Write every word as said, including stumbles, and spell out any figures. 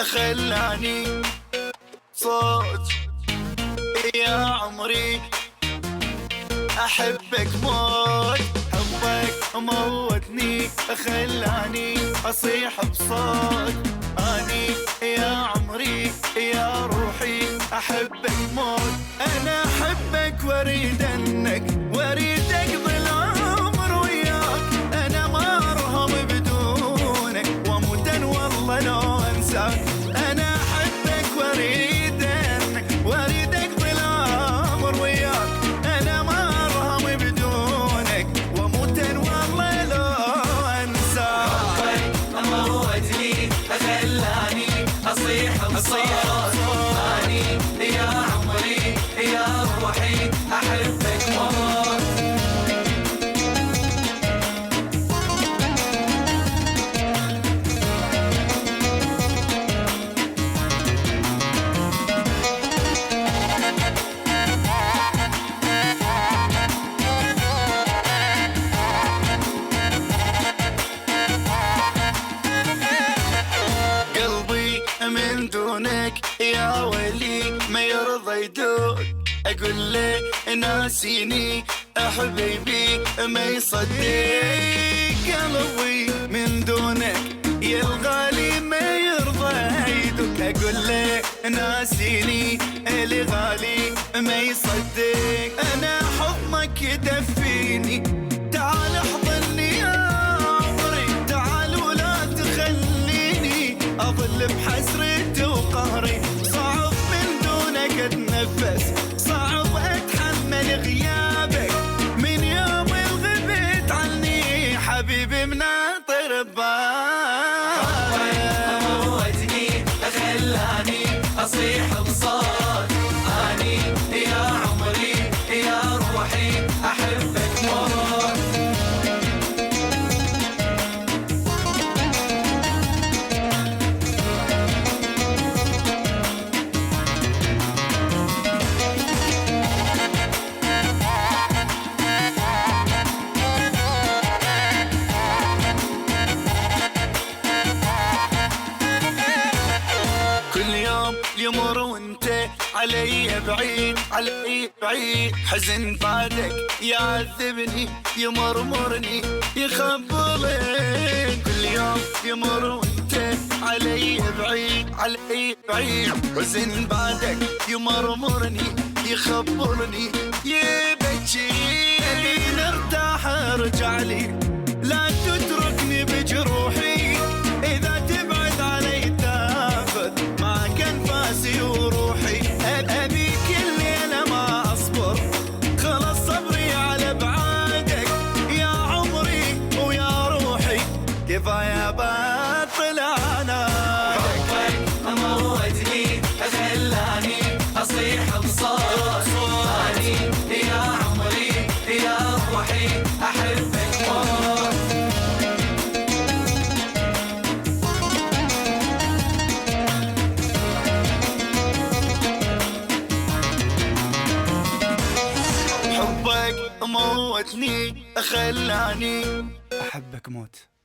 خلاني صوت يا عمري أحبك موت. حبك موتني خلاني أصيح بصوت. أني يا عمري يا روحي أحبك موت. أنا أحبك وأريد أنك وأريد أقضي العمر وياك. أنا ما أرهم بدونك وأموت والله لو أنساك. أنا أحبك وأريد أنك وأريد أقضي العمر وياك. أنا ما أرهم بدونك وأموت والله لو أنساك. حبك موتني خلاني أصيح بصوت. أني يا عمري يا روحي أحبك موت. قلبي من دونك يا ولي ما يرضى يدوق. اقول له ناسيني حبيبي ما يصدق. قلبي من دونك يا الغالي ما يرضى يدوق. اقول له ناسيني الغالي ما يصدق. انا حضنك يدفيني تعال احضني يا عمري. تعال ولا تخليني اظل بحسرتي وقهري. صعب من دونك اتنفس صعب اتحمل غيابك. من يوم الغبت عني حبيبي مناطر بابك. موتني خلاني أصيح بصوت. أني يا عمري يا روحي أحبك موت. كل يوم يمر وانت علي بعيد علي بعيد. حزن بعدك يعذبني يمرمرني يخبلك. كل يوم يمر وانت علي بعيد علي بعيد. حزن بعدك يمرمرني يخبرني يبكي. ابي نرتاح ارجع لي لا تتركني بجروحي. اذا تبعد علي تاخذ معك انفاسي وروحي. ابيك الليله ما اصبر خلص صبري على بعادك. يا عمري ويا روحي كفايه باطل عنادك. حبك موتني خلاني أصيح بصوت. أني يا عمري يا روحي أحبك موت. حبك موتني خلاني أحبك موت.